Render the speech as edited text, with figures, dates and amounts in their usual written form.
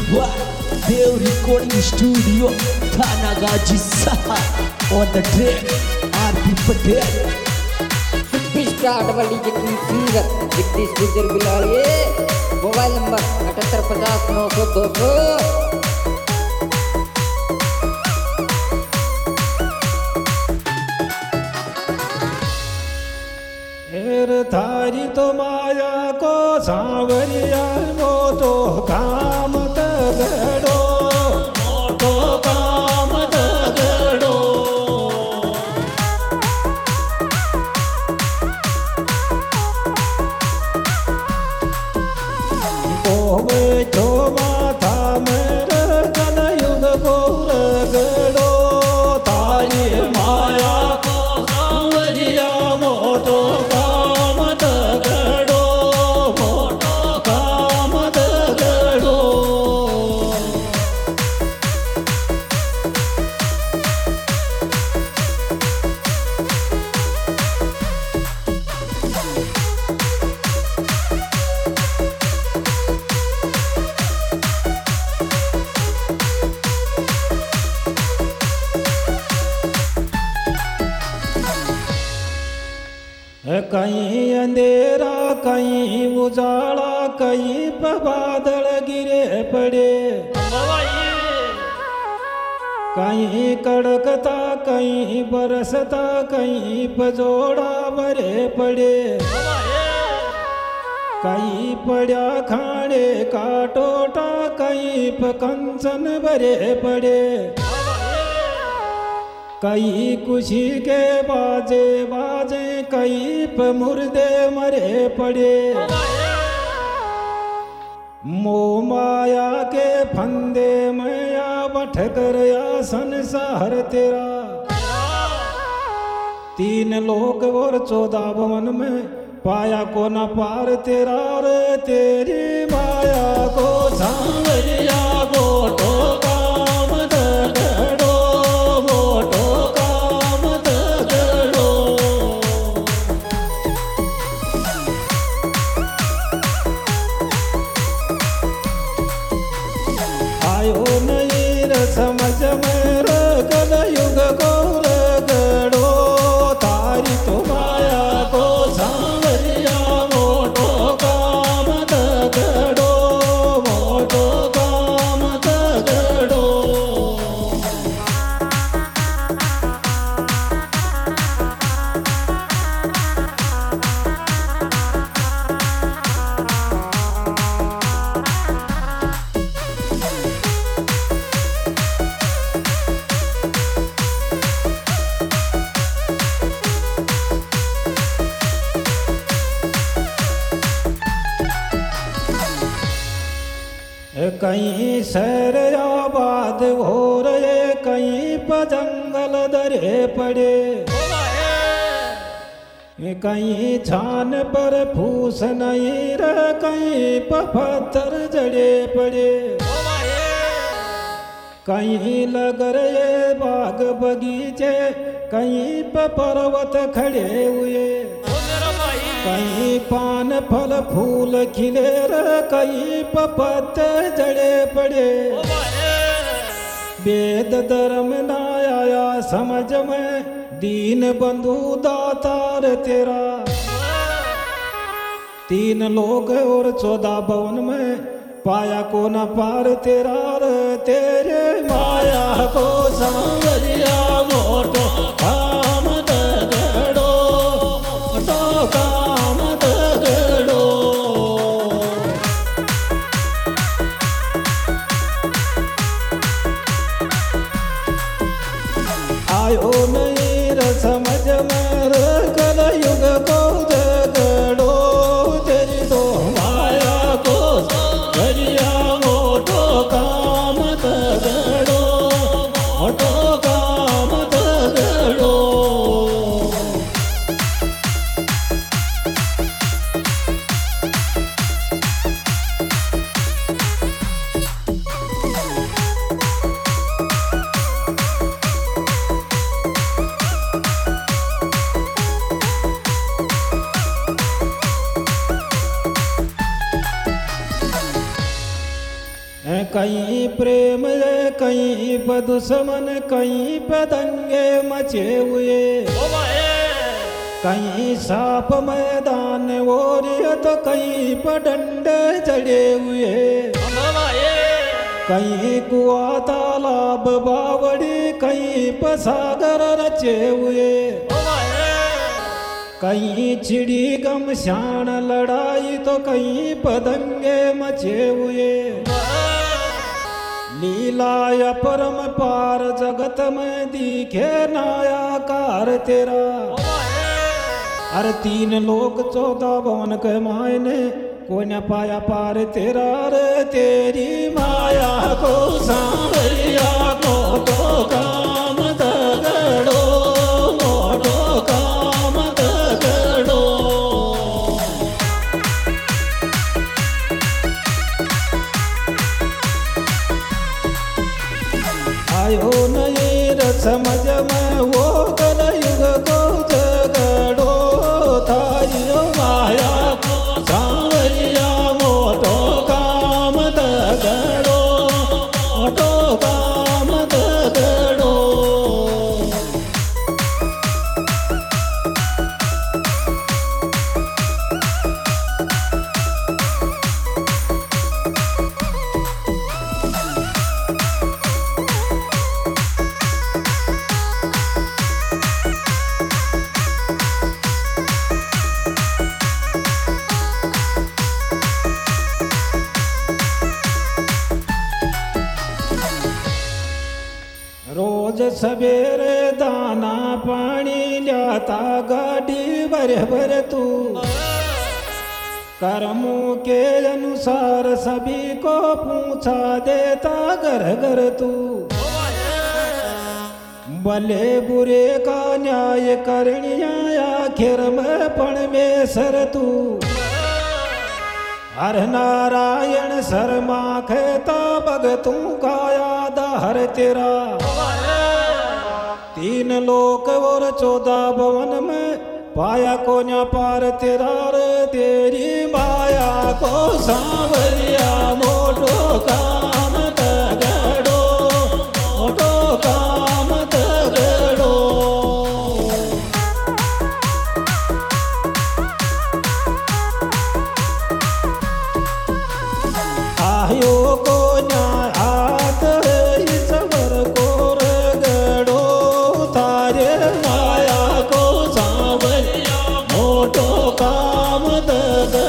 Wow, Dev Recording Studio, Thanagaji Saha. On the track, R.P. Patel. Start वाली जितनी singer Jagdish गुजर बिलाड़िए mobile number 78 200 थारी तो माया को सांवरिया मोटो काम तगड़ो मोटो काम तगड़ो ओवे जो माथा मेरे कलयुग को रगड़ो तारी माया को सांवरिया मोटो कहीं अंधेरा कहीं उजाला कहीं पे बादल गिरे पड़े कहीं कड़कता कहीं बरसता कहीं पजोड़ा भरे पड़े कहीं पड़ा खाने का टोटा कहीं पे कंचन भरे पड़े कई खुशी के बाजे बाजे कई पे मुर्दे मरे पड़े मोह माया के फंदे में या भटकर या संसार तेरा 3 लोक और 14 भवन में पाया को न पार तेरा रे तेरी माया को सांवरिया गोटो काम तगड़ो मोटो काम तगड़ो आयो नहीं र समझ में रगल युग को रगड़ो तारी तो माया को सांवरिया मोटो काम तगड़ो मोटो काम तगड़ो कहीं शहर आबाद हो रहे कहीं पर जंगल दरे पड़े कहीं छान पर फूस नहीं रह कहीं पर पत्थर जड़े पड़े कहीं लग रहे बाग बगीचे कहीं पर पर्वत खड़े हुए कहीं पान फल फूल खिले रहे कहीं पत्ते जड़े पड़े वेद धर्म ना आया समझ में दीन बंधु दातार तेरा 3 लोग और 14 भवन में पाया को न पार तेरा रे तेरे माया को सांवरिया मोटो काम तगड़ो मोटो काम तगड़ो आयो नहीं र समझ में रगल युग को रगड़ो तेरी तो माया को सांवरिया मोटो काम तगड़ो मोटो काम तगड़ो कहीं प्रेम कहीं पे दुश्मन कहीं पे दंगे मचे हुए कहीं साप मैदान और तो कहीं पे डंडे जड़े हुए कहीं कुआ तालाब बावड़ी कहीं पे सागर रचे हुए कहीं चिड़ी गमशान लड़ाई तो कहीं पदंगे मचे हुए लीला या परम पार जगत में दिखे नायाकार तेरा अरे 3 लोक 14 भवन के मायने को न पाया पार तेरा रे तेरी माया को सांवरिया को तो काम दगड़ो मोटो काम दगड़ो आयो नहीं र समझ में वो कलयुग को जगड़ो थारियो माया को सांवरिया मोटो काम दगड़ो मोटो काम दगड़ो रोज सवेरे दाना पानी लाता गाड़ी भर भर तू कर्मों के अनुसार सभी को पूछा देता घर घर तू भले बुरे का न्याय करनिया आखिर में परमेश्वर तू हर नारायण शर्मा कहता भगतू का याद हर तेरा 3 लोक और 14 भवन में पाया को न पार तेरा रे तेरी माया को सांवरिया मोटो काम दगड़ो मोटो काम दगड़ो आयो को न्याय हाथ ईश्वर को रगड़ो तारे माया को सांवरिया मोटो काम दगड़ो